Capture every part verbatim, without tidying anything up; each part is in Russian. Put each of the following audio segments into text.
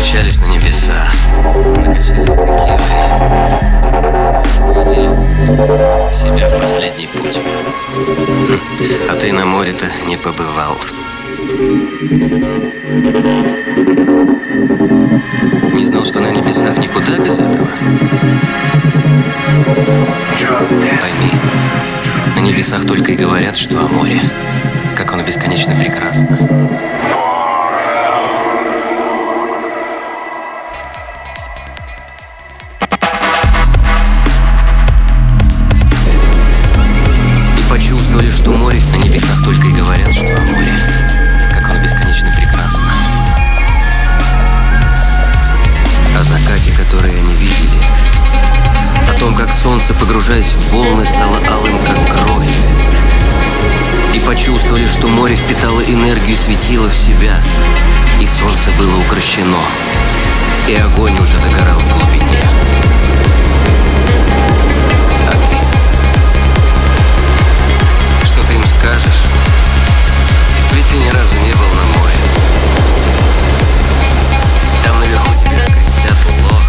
Помчались на небеса, накачались текилой, уводили себя в последний путь. Хм, а ты на море-то не побывал. Не знал, что на небесах никуда без этого? Пойми, на небесах только и говорят, что о море, как оно бесконечно прекрасно. Почувствовали, что море на небесах только и говорят, что о море, как оно бесконечно прекрасно. О закате, который они видели, о том, как солнце, погружаясь в волны, стало алым, как кровь. И почувствовали, что море впитало энергию, светило в себя, и солнце было укрощено, и огонь уже догорал в глубине. А ты? Что ты им скажешь? Ведь ты ни разу не был на море. Там наверху тебя крестят лох.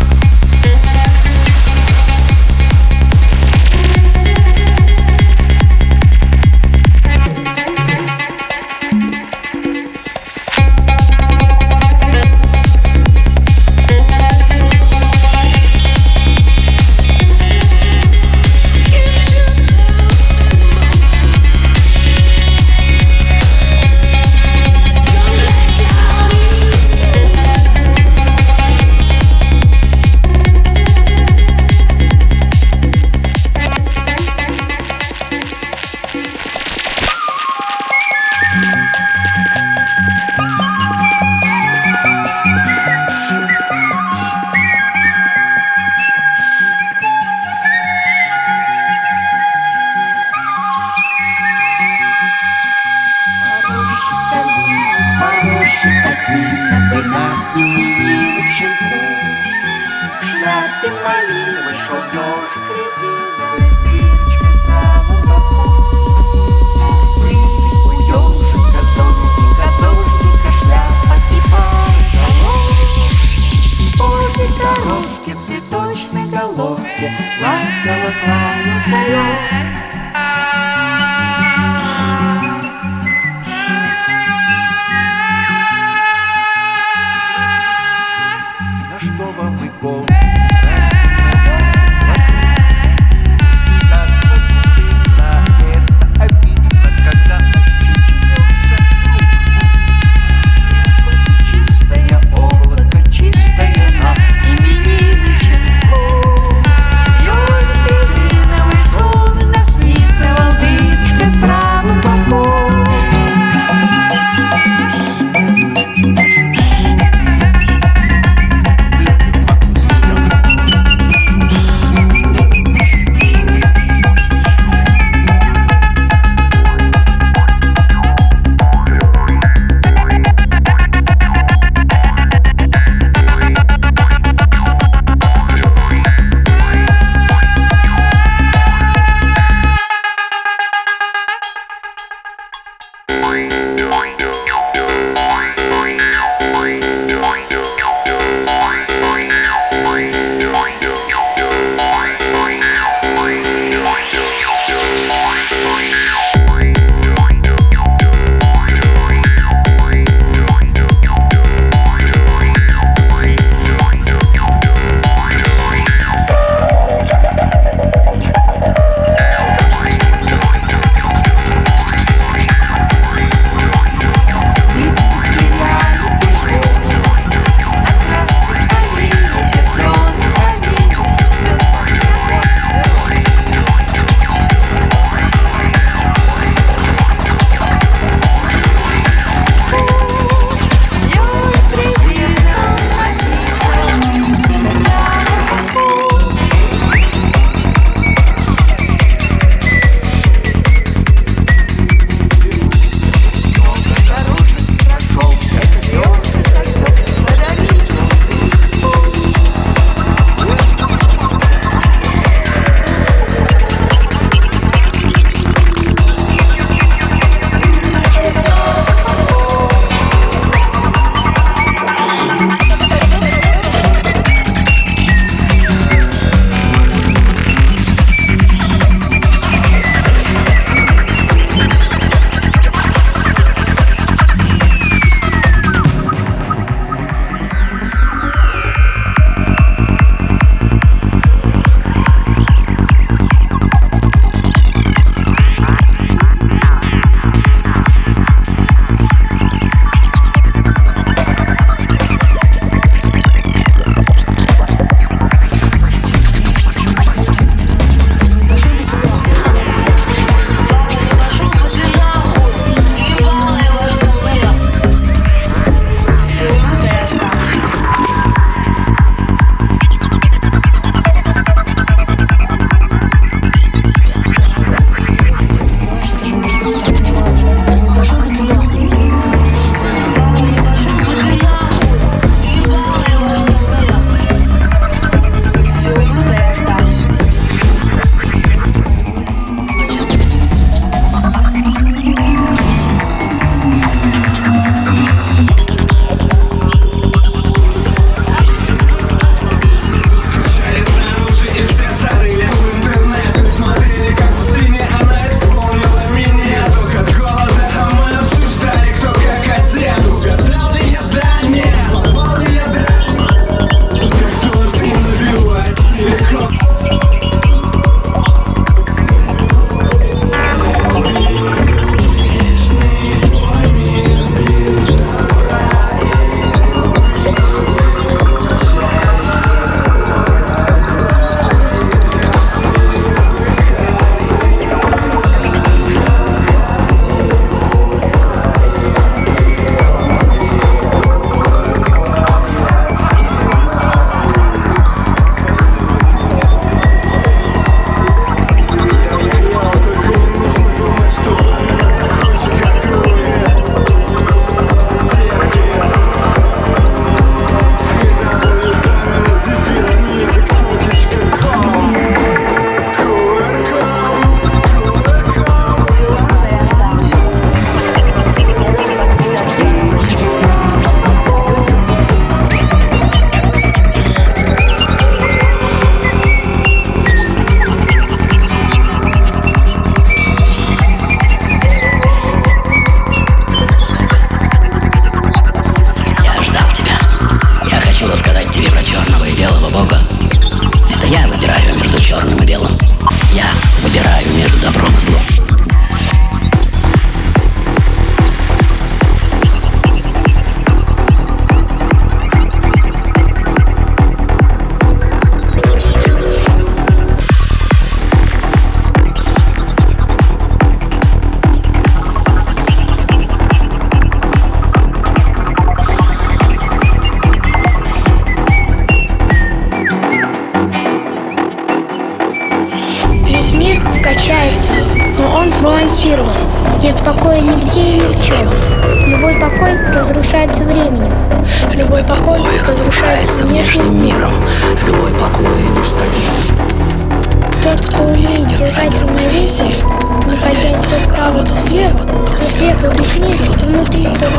покоя нигде и ни в чем. Любой покой разрушается временем. Любой покой разрушается внешним миром. Любой покой нестабилен. Тот, кто умеет держать равновесие, находясь то вправо, то влево, то сверху, то снизу, то внутри, то